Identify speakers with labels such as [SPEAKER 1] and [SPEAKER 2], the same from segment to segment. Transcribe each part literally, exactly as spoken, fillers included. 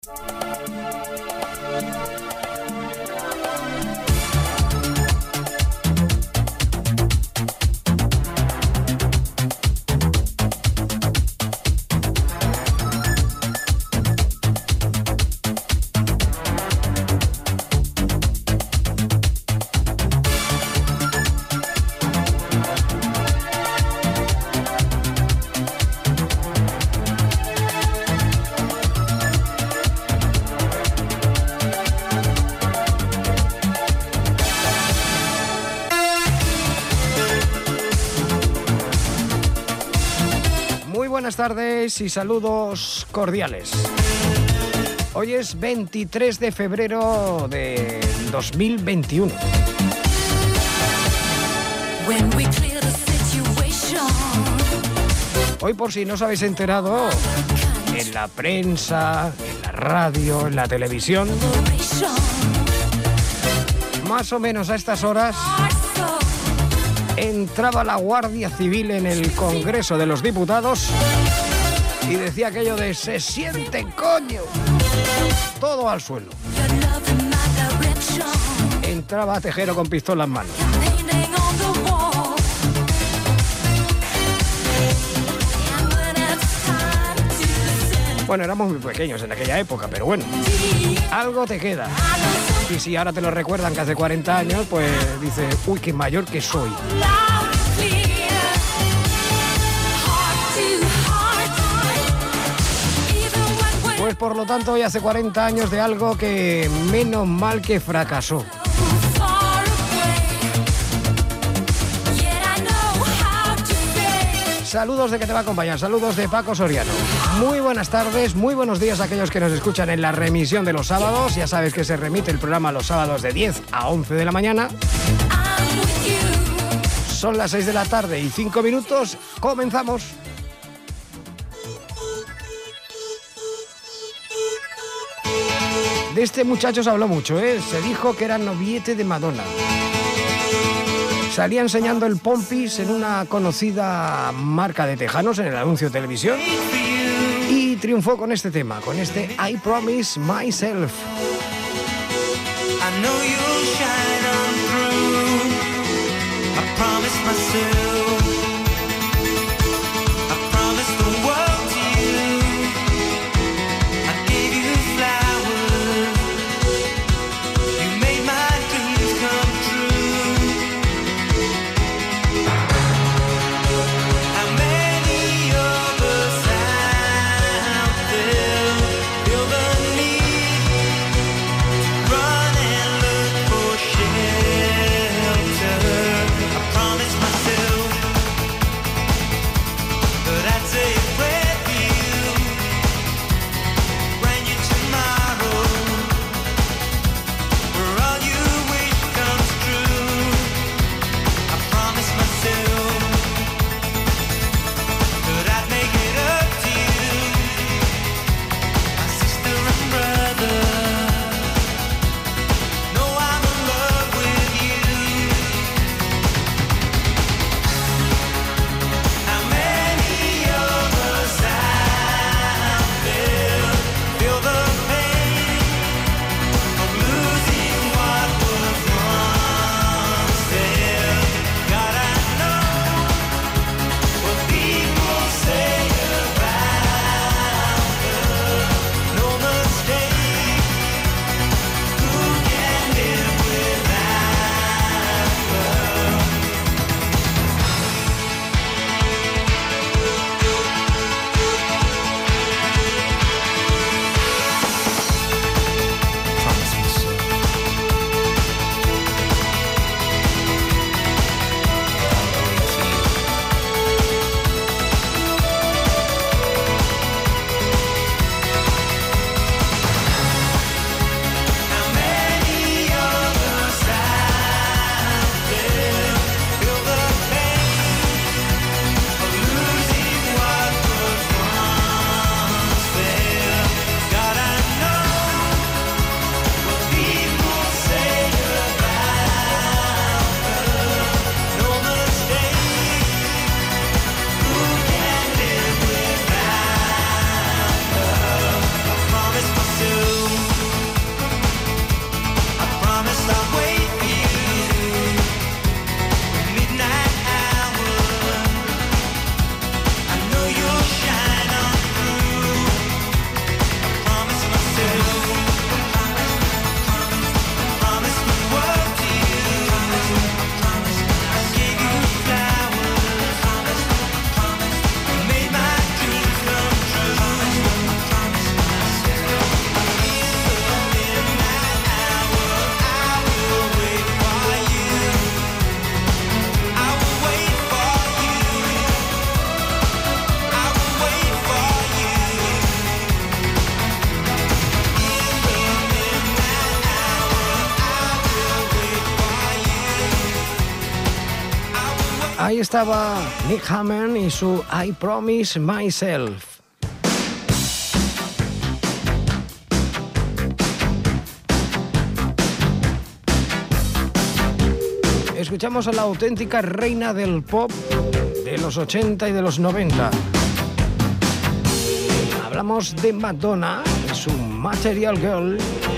[SPEAKER 1] Buenas tardes y saludos cordiales. Hoy es veintitrés de febrero de dos mil veintiuno. Hoy, por si no os habéis enterado, en la prensa, en la radio, en la televisión, más o menos a estas horas, entraba la Guardia Civil en el Congreso de los Diputados y decía aquello de "se siente, coño", todo al suelo. Entraba Tejero con pistola en mano. Bueno, éramos muy pequeños en aquella época, pero bueno, algo te queda. Y si ahora te lo recuerdan que hace cuarenta años, pues dices, uy, qué mayor que soy. Pues por lo tanto, hoy hace cuarenta años de algo que menos mal que fracasó. Saludos de que te va a acompañar, saludos de Paco Soriano. Muy buenas tardes, muy buenos días a aquellos que nos escuchan en la remisión de los sábados. Ya sabes que se remite el programa los sábados de diez a once de la mañana. Son las seis de la tarde y cinco minutos. Comenzamos. De este muchacho se habló mucho, ¿eh? Se dijo que era noviete de Madonna. Salía enseñando el pompis en una conocida marca de tejanos en el anuncio de televisión y triunfó con este tema, con este I Promise Myself.
[SPEAKER 2] I know you'll shine on through. I promise myself. I promise the world to you. I gave you flowers. You made my dreams come true. How many of us out there feel the need to run and look for shelter? I promise myself.
[SPEAKER 1] Ahí estaba Nick Hammond y su I Promise Myself. Escuchamos a la auténtica reina del pop de los ochenta y de los noventa. Hablamos de Madonna y su Material Girl.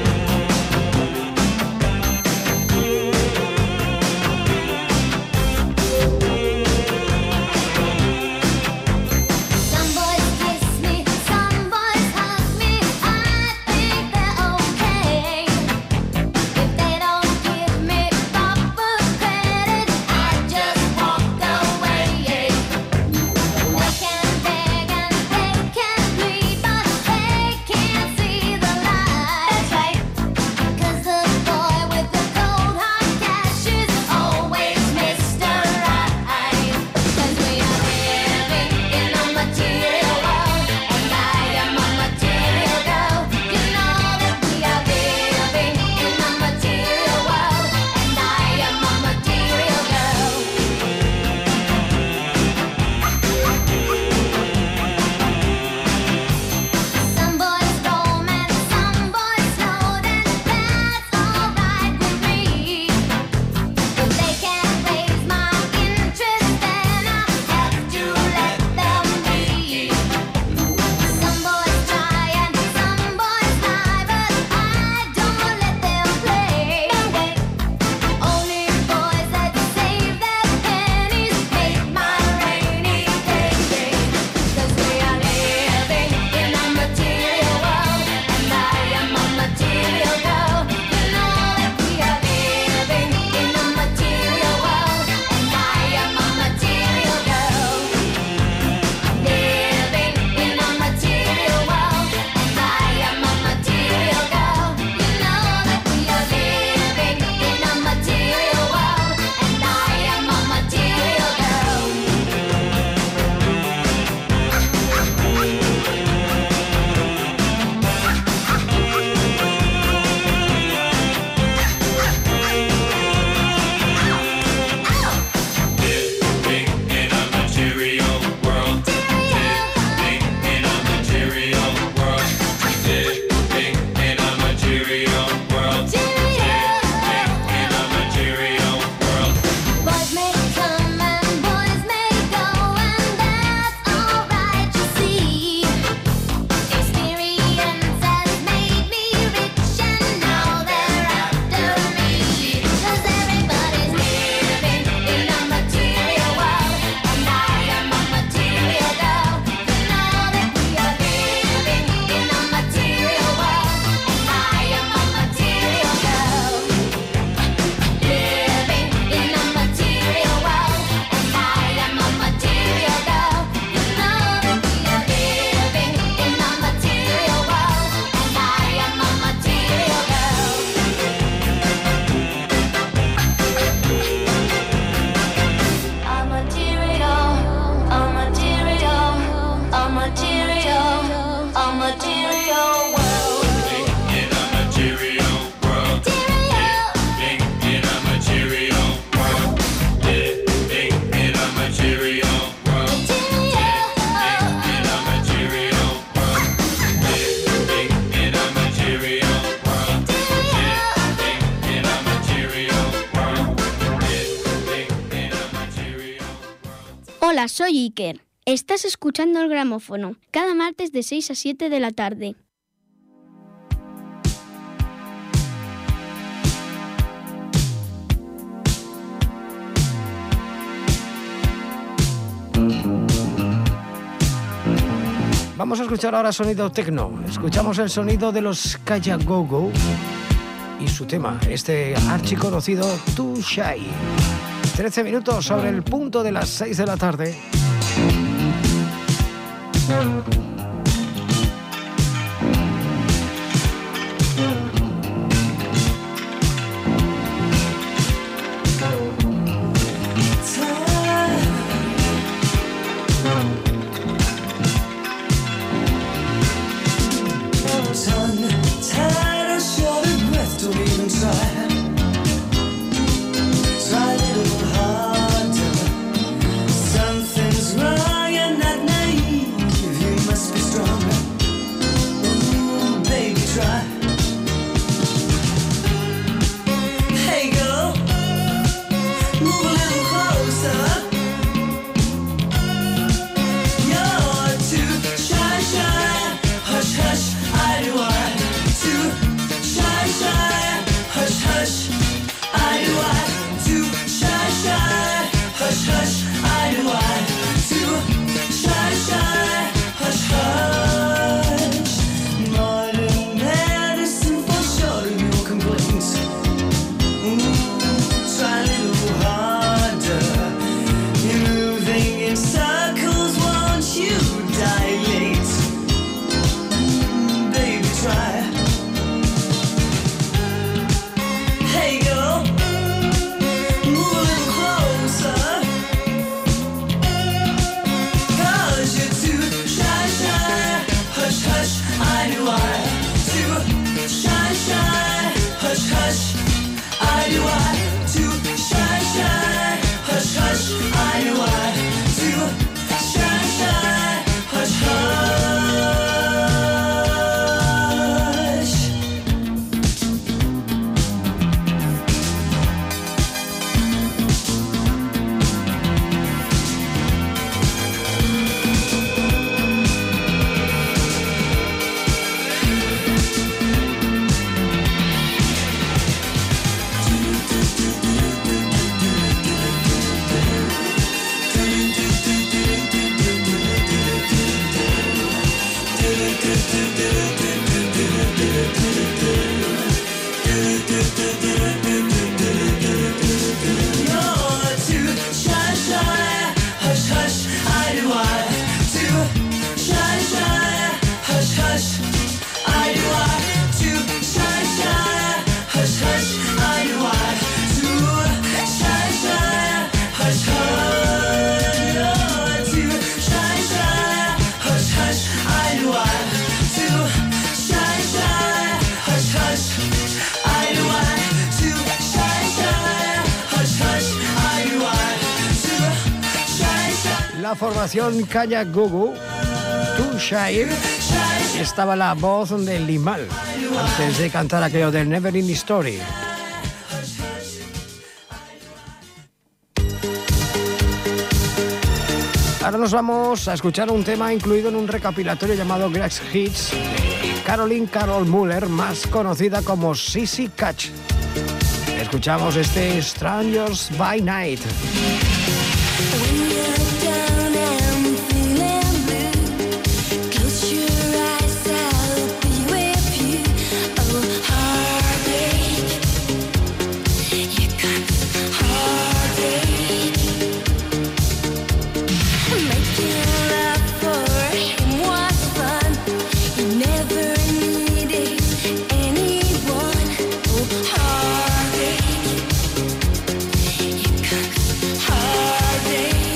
[SPEAKER 3] Hola, soy Iker. Estás escuchando El Gramófono, cada martes de seis a siete de la tarde.
[SPEAKER 1] Vamos a escuchar ahora sonido tecno. Escuchamos el sonido de los Kaya Gogo y su tema, este archiconocido Too Shy. trece minutos sobre el punto de las seis de la tarde.
[SPEAKER 4] Try a little harder.
[SPEAKER 2] do I to shine, shine, hush, hush, I do I to shine, shine, hush, hush.
[SPEAKER 1] La formación Kayak Gugu, Too Shy, estaba la voz de Limal antes de cantar aquello del Never Ending Story. Ahora nos vamos a escuchar un tema incluido en un recopilatorio llamado Greatest Hits de Caroline Carol Muller, más conocida como Sissy Catch. Escuchamos este Strangers by Night.
[SPEAKER 4] Heartache.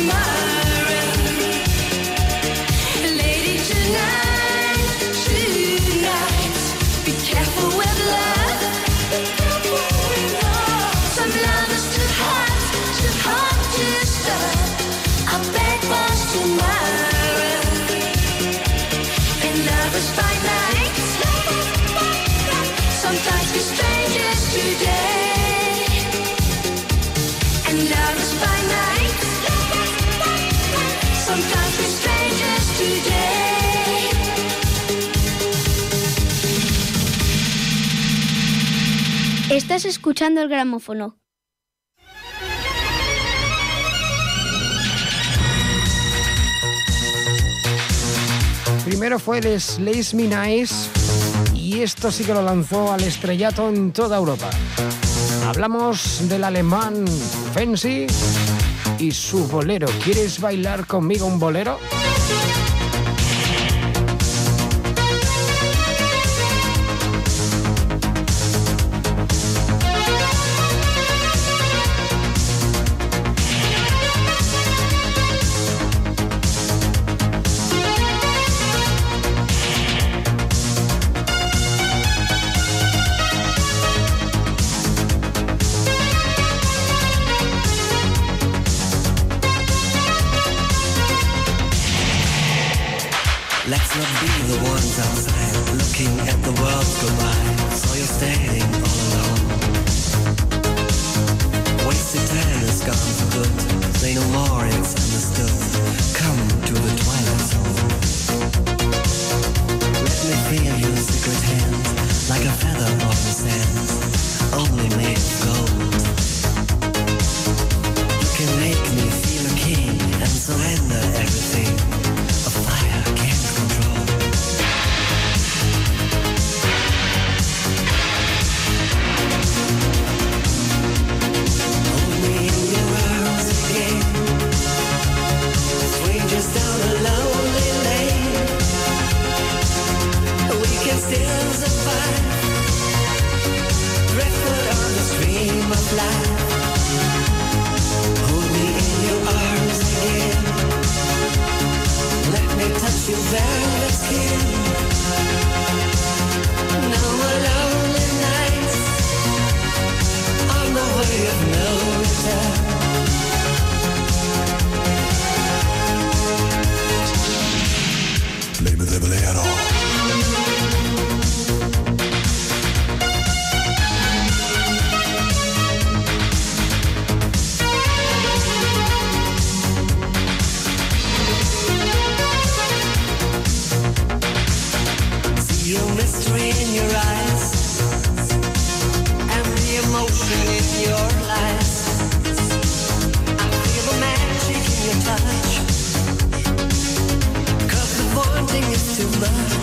[SPEAKER 2] admiring. Lady, tonight, tonight, be careful with love. Some love is too hot, too hot to stop. I beg was to admire. And love is by night. Sometimes we're strangers today. And love is by night. Sometimes we're strangers today.
[SPEAKER 3] Estás escuchando el gramófono.
[SPEAKER 1] Primero fue el Slice Me Nice y esto sí que lo lanzó al estrellato en toda Europa. Hablamos del alemán Fancy y su bolero. ¿Quieres bailar conmigo un bolero?
[SPEAKER 4] Let's not be the ones outside looking at the world go by. So you're standing all alone. Wasted time is gone for good. Say no more, it's understood. Come to the twilight zone. Let me feel your secret hand, like a feather on the sand, only made of gold. You can make me feel a king and surrender everything. A fire can't control. Hold me in your arms again. Strangers down a lonely lane. We can still survive. Driftwood on the stream of life. Hold me in your arms again. Let me touch your velvet skin. No more lonely nights on the way of no return. Baby, the bolero. Your mystery in your eyes and the emotion in your lies. I feel the magic in your touch, 'cause the wanting is too much.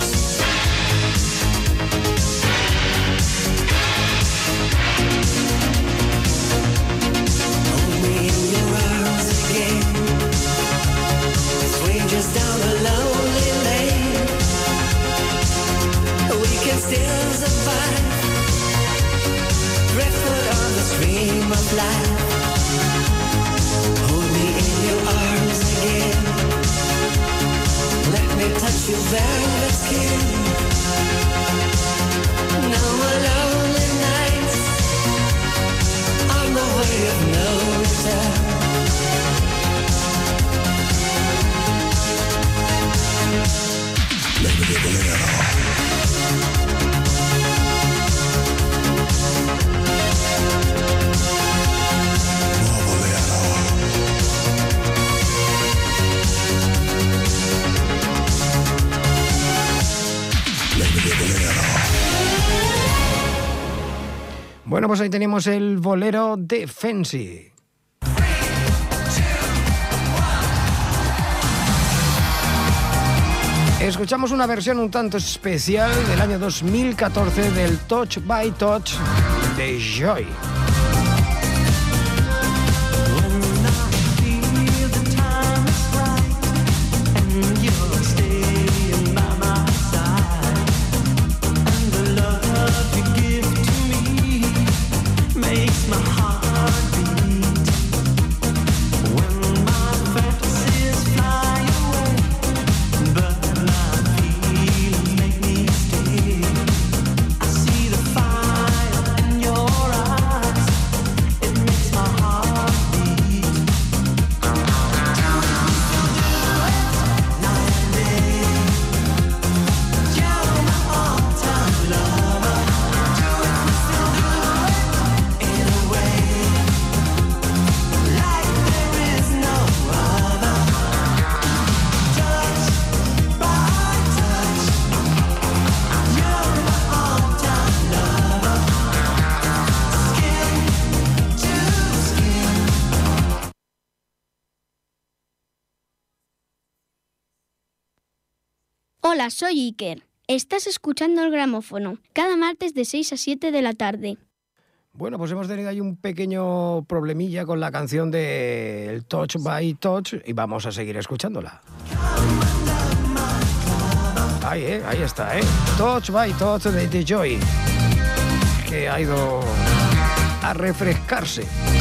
[SPEAKER 4] Hold me in your arms again. Strangers down a lonely lane. We can still survive. Driftwood on the stream of life. Hold me in your arms again. Let me touch your velvet skin. No more lonely nights on the way of no return. Let me get the lid off.
[SPEAKER 1] Bueno, pues ahí tenemos el bolero de Fancy. Escuchamos una versión un tanto especial del año dos mil catorce del Touch by Touch de Joy.
[SPEAKER 5] My heart beat when my
[SPEAKER 3] Hola, soy Iker. Estás escuchando el gramófono, cada martes de seis a siete de la tarde.
[SPEAKER 1] Bueno, pues hemos tenido ahí un pequeño problemilla con la canción de el Touch by Touch y vamos a seguir escuchándola. Ahí, eh, ahí está, ¿eh? Touch by Touch de The Joy, que ha ido a refrescarse.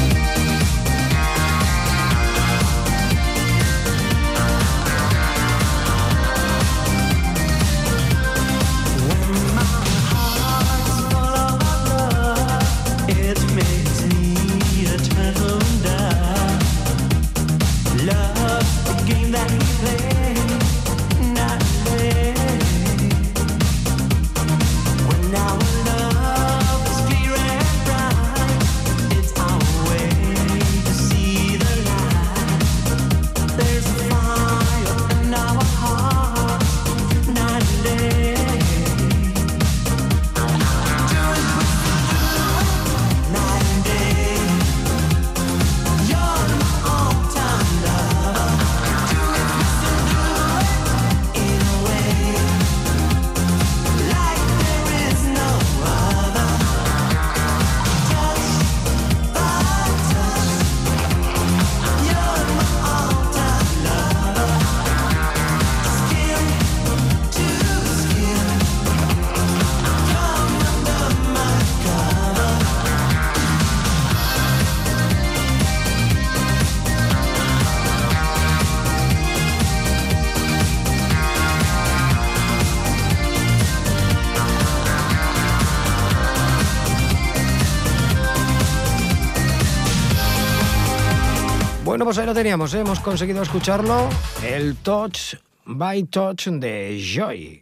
[SPEAKER 1] Bueno, pues ahí lo teníamos, ¿eh? Hemos conseguido escucharlo, el Touch by Touch de Joy.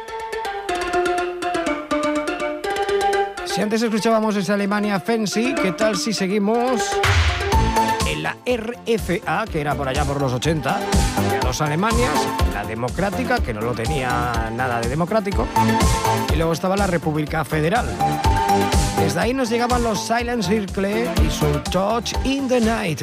[SPEAKER 1] Si antes escuchábamos esa Alemania Fancy, ¿qué tal si seguimos en la R F A, que era por allá por los ochenta, de dos Alemanias, la democrática, que no lo tenía nada de democrático, y luego estaba la República Federal. Desde ahí nos llegaban los Silent Circle y su Touch in the Night.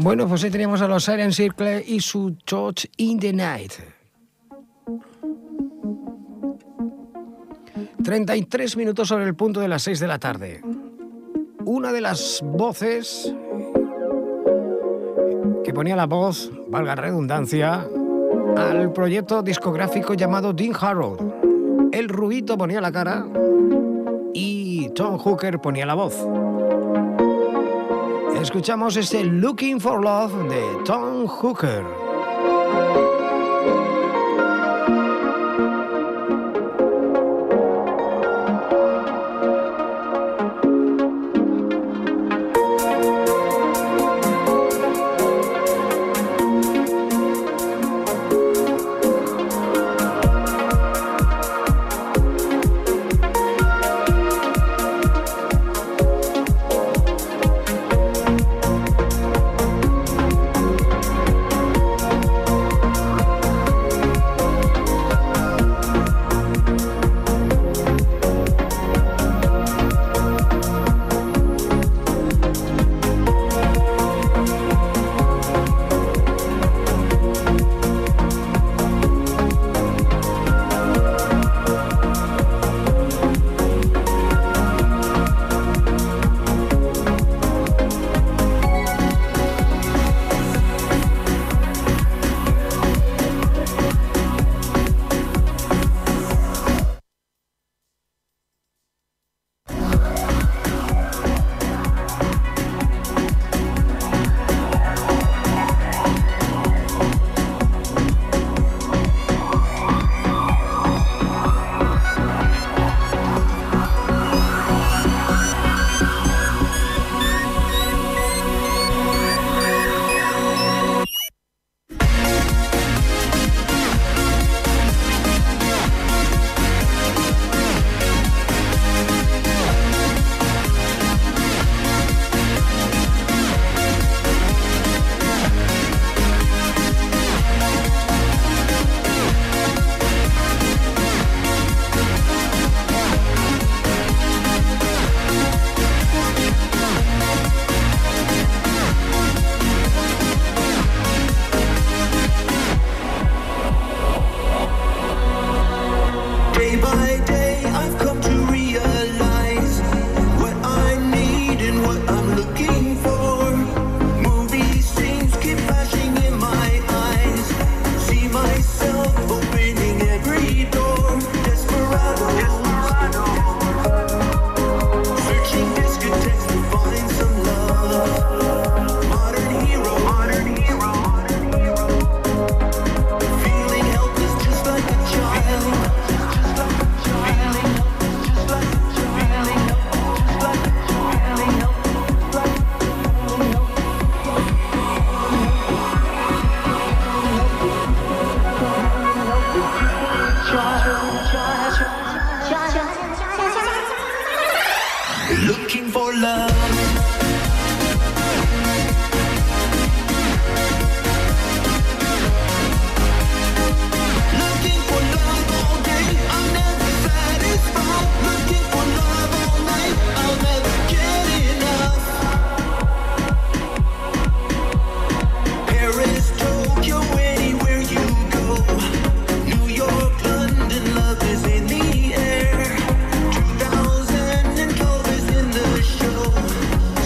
[SPEAKER 1] Bueno, pues ahí teníamos a los Siren Circle y su Touch in the Night. treinta y tres minutos sobre el punto de las seis de la tarde. Una de las voces que ponía la voz, valga la redundancia, al proyecto discográfico llamado Dean Harold. El Rubito ponía la cara y Tom Hooker ponía la voz. Escuchamos este Looking for Love de Tom Hooker.
[SPEAKER 2] Looking for love.
[SPEAKER 4] Two thousand and Elvis in the show.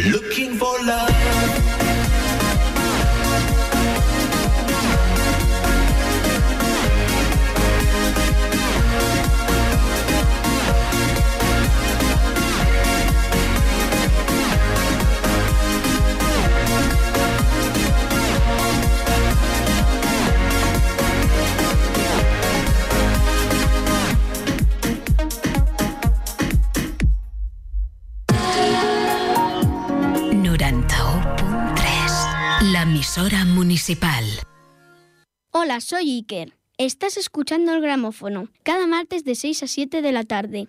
[SPEAKER 2] looking for love.
[SPEAKER 5] Emisora municipal.
[SPEAKER 3] Hola, soy Iker. Estás escuchando el gramófono, cada martes de seis a siete de la tarde.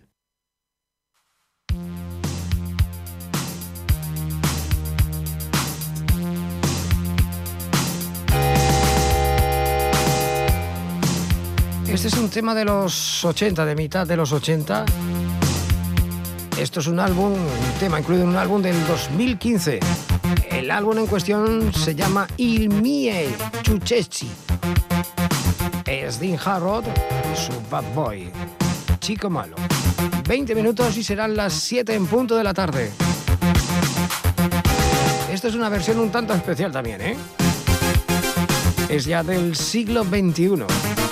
[SPEAKER 1] Este es un tema de los ochenta, de mitad de los ochenta. Esto es un álbum, un tema incluido en un álbum del dos mil quince. El álbum en cuestión se llama Il mie Ciuceci. Es Dean Harrod, su Bad Boy, Chico Malo. veinte minutos y serán las siete en punto de la tarde. Esta es una versión un tanto especial también, ¿eh? Es ya del siglo veintiuno.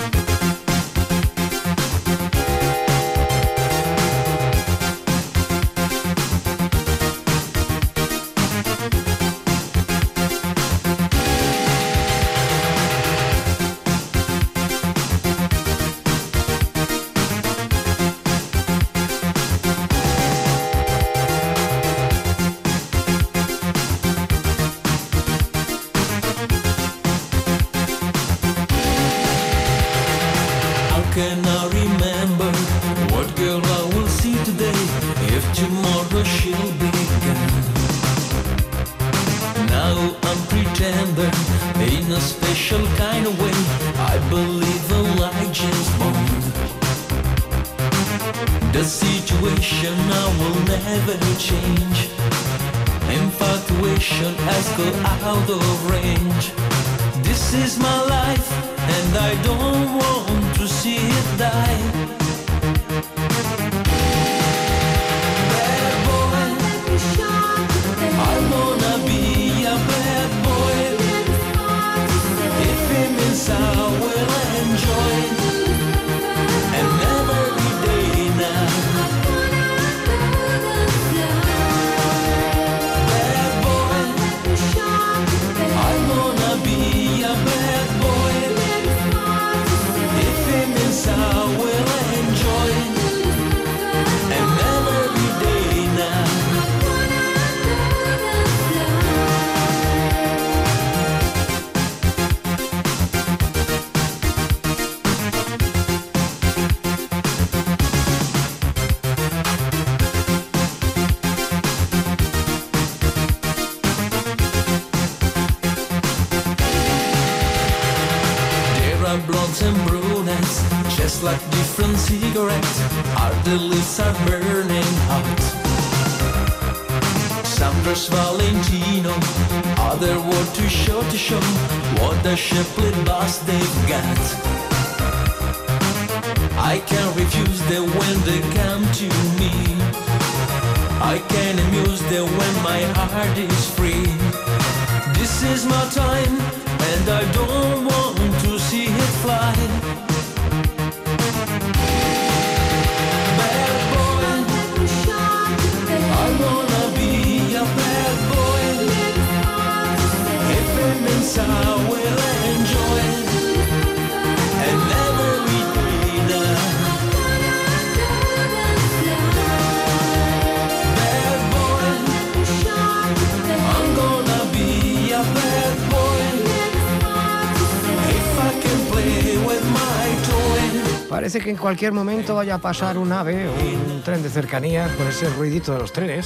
[SPEAKER 1] Parece que en cualquier momento vaya a pasar un ave o un tren de cercanías con ese ruidito de los trenes.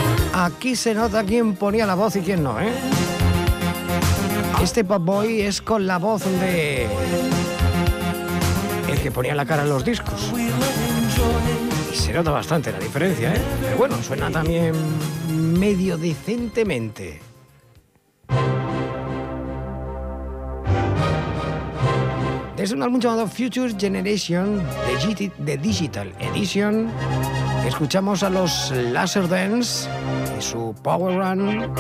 [SPEAKER 1] Aquí se nota quién ponía la voz y quién no, ¿eh? Este Bad Boy es con la voz de el que ponía la cara en los discos. Y se nota bastante la diferencia, ¿eh? Pero bueno, suena también medio decentemente. Es un álbum llamado Future Generation de Digital Edition. Escuchamos a los Laserdance, y su Power Run.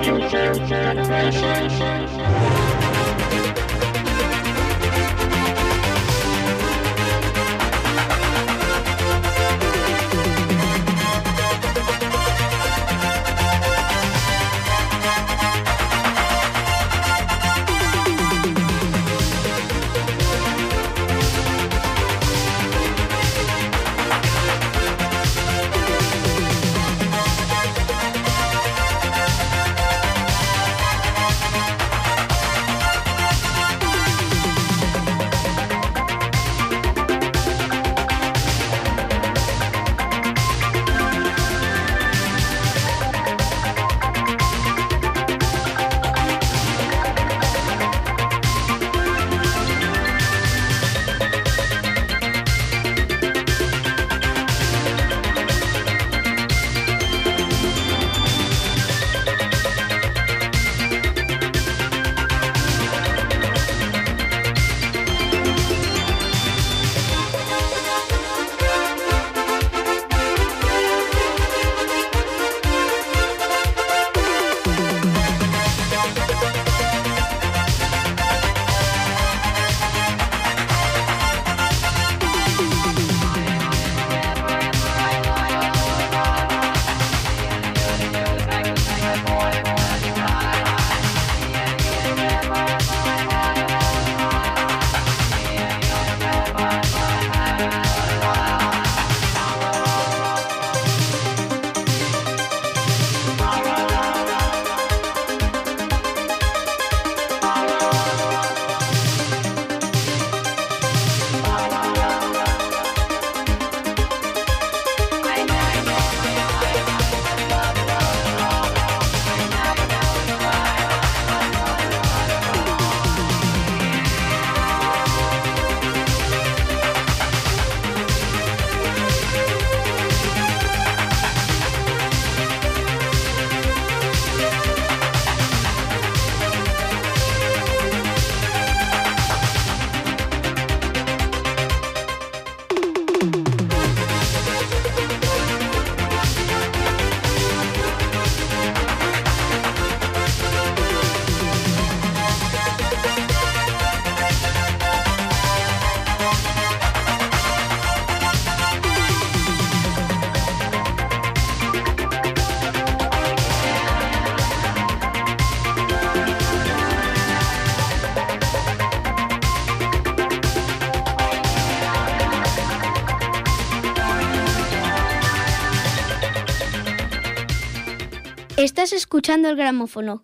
[SPEAKER 3] Estás escuchando el gramófono.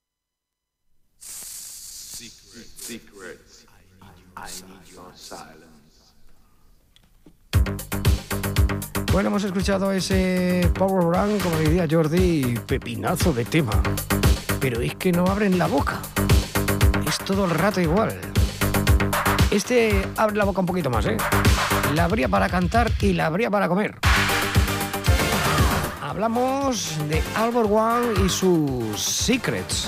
[SPEAKER 5] Secrets. Secrets. I need your silence.
[SPEAKER 1] Bueno, hemos escuchado ese Power Run, como diría Jordi, pepinazo de tema. Pero es que no abren la boca. Es todo el rato igual. Este abre la boca un poquito más, ¿eh? La abría para cantar y la abría para comer. Hablamos de Albert One y sus Secrets.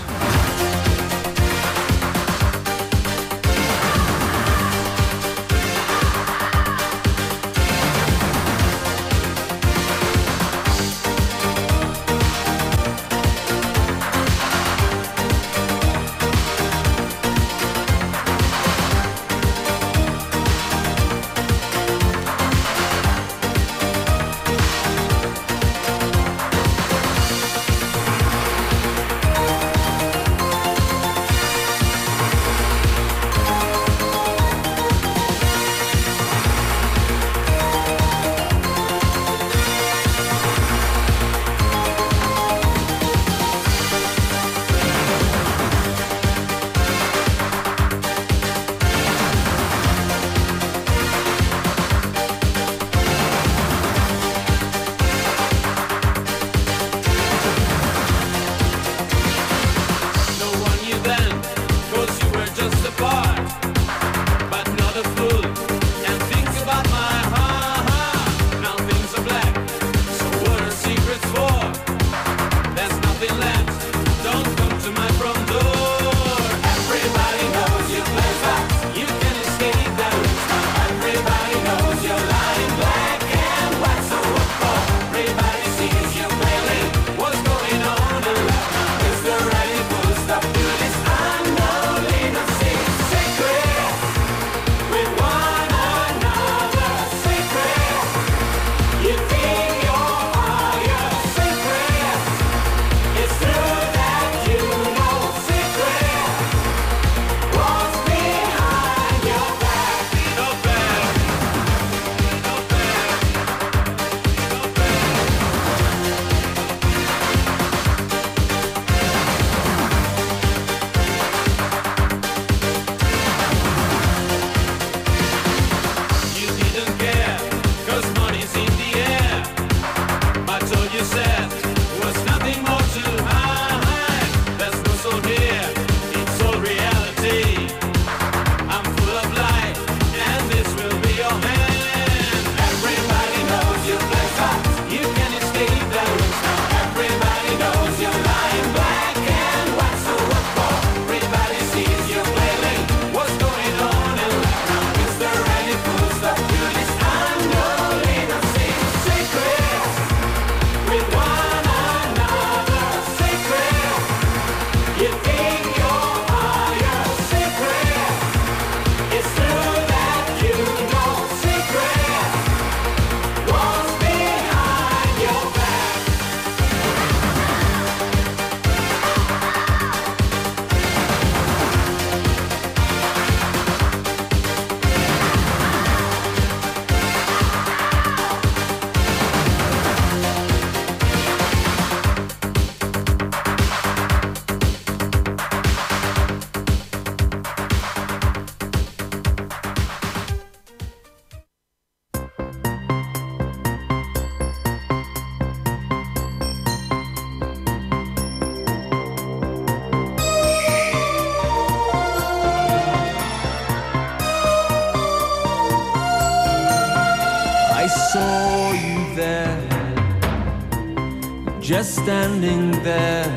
[SPEAKER 6] just standing there.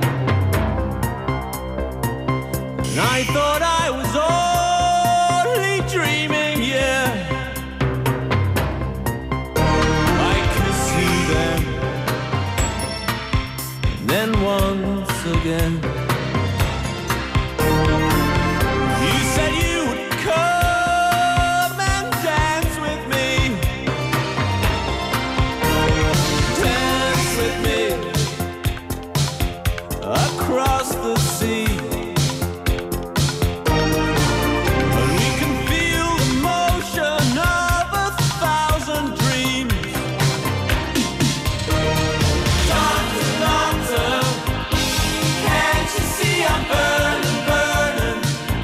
[SPEAKER 6] And I thought I was only dreaming, yeah. I kissed you then, and then once again. You said you would come and dance with me, dance with me across the sea. And we can feel the motion of a thousand dreams. Doctor, doctor, can't you see I'm burning, burning?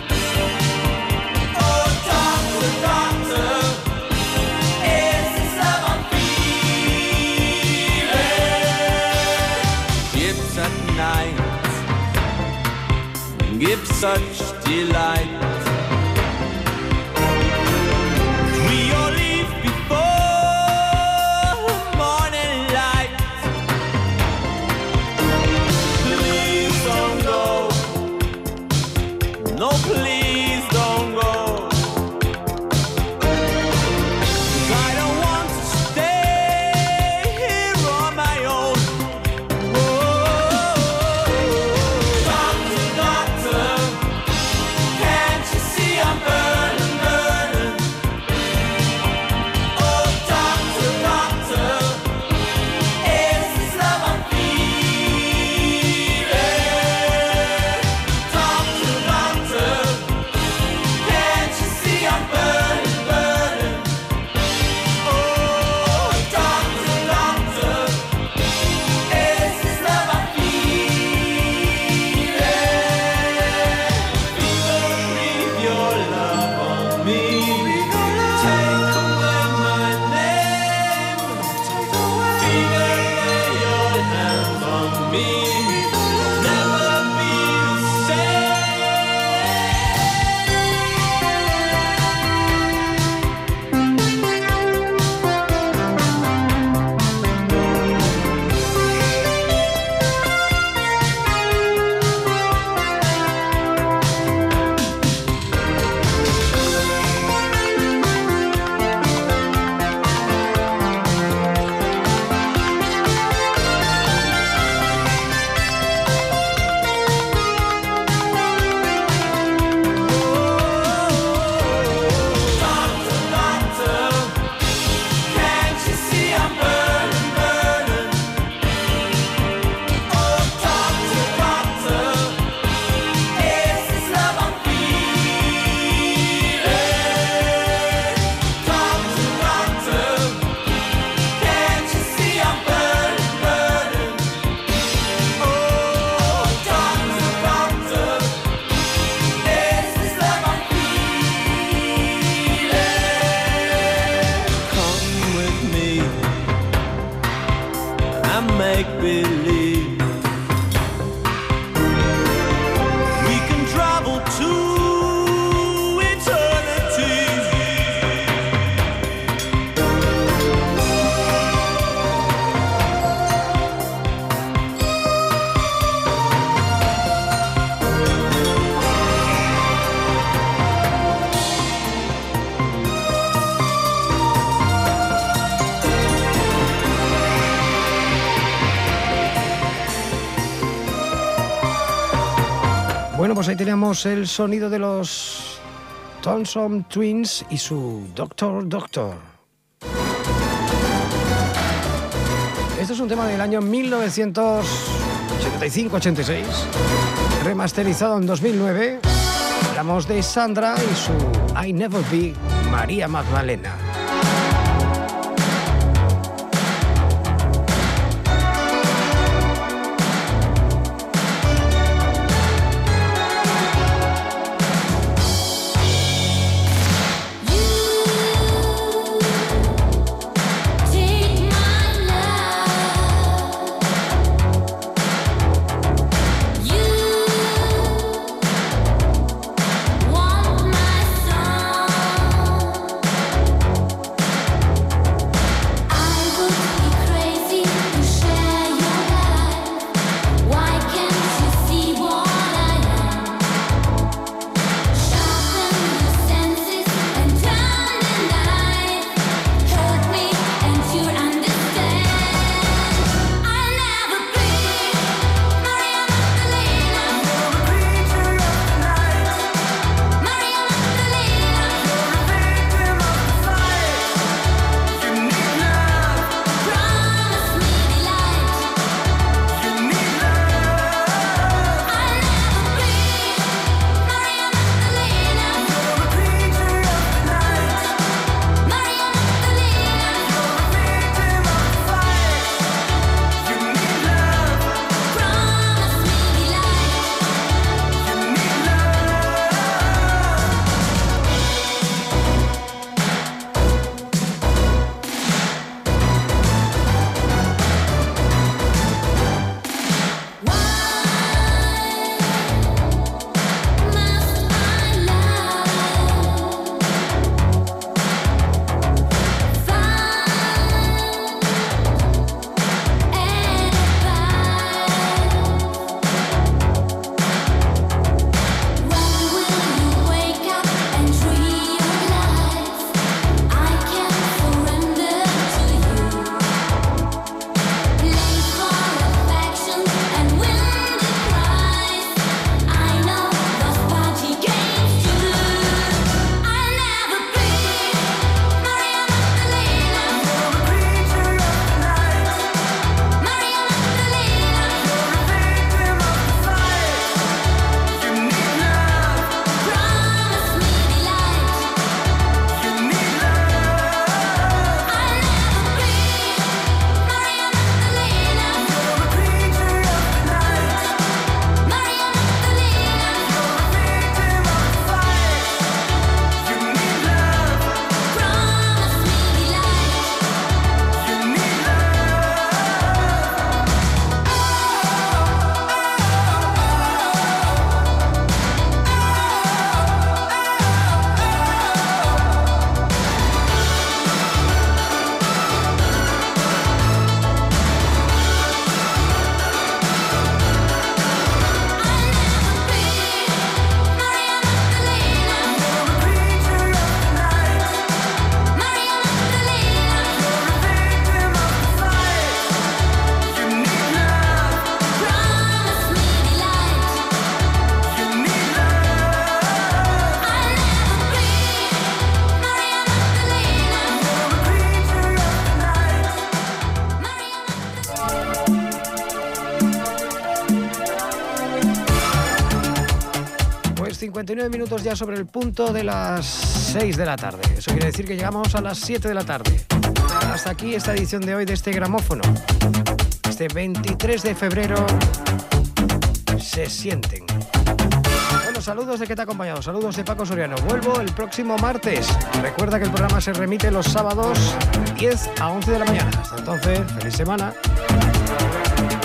[SPEAKER 6] Oh, doctor, doctor, is this love I'm feeling? Ships at night give such delight. We all leave before morning light. Please don't go. No, please don't go. 'Cause I don't want to stay here on my own. Oh, doctor, doctor, can't you see I'm burning, burning? Oh, doctor, doctor, is this love I'm feeling? Doctor, doctor, can't you see I'm burning, burning? Oh, doctor, doctor, is this love I'm feeling? Fever, breathe your love on me. Take away my name. Fever, lay your hands on me. Never be the doctor, doctor, can't you see I'm burning, burning? Oh, doctor, doctor, is this love I'm feeling? Doctor, doctor, can't you see I'm burning, burning? Oh, doctor, doctor, is this love I'm feeling? Come with me and make believe. We can travel to eternity.
[SPEAKER 1] Bueno, pues ahí teníamos el sonido de los Thompson Twins y su Doctor Doctor. Esto es un tema del año mil novecientos ochenta y cinco ochenta y seis, remasterizado en dos mil nueve. Hablamos de Sandra y su I Never Be María Magdalena.
[SPEAKER 7] Take my love. You want my song.
[SPEAKER 1] cincuenta y nueve minutos ya sobre el punto de las seis de la tarde. Eso quiere decir que llegamos a las siete de la tarde. Hasta aquí esta edición de hoy de este gramófono. Este veintitrés de febrero se sienten. Bueno, saludos de que te ha acompañado. Saludos de Paco Soriano. Vuelvo el próximo martes. Recuerda que el programa se remite los sábados de diez a once de la mañana. Hasta entonces, feliz semana.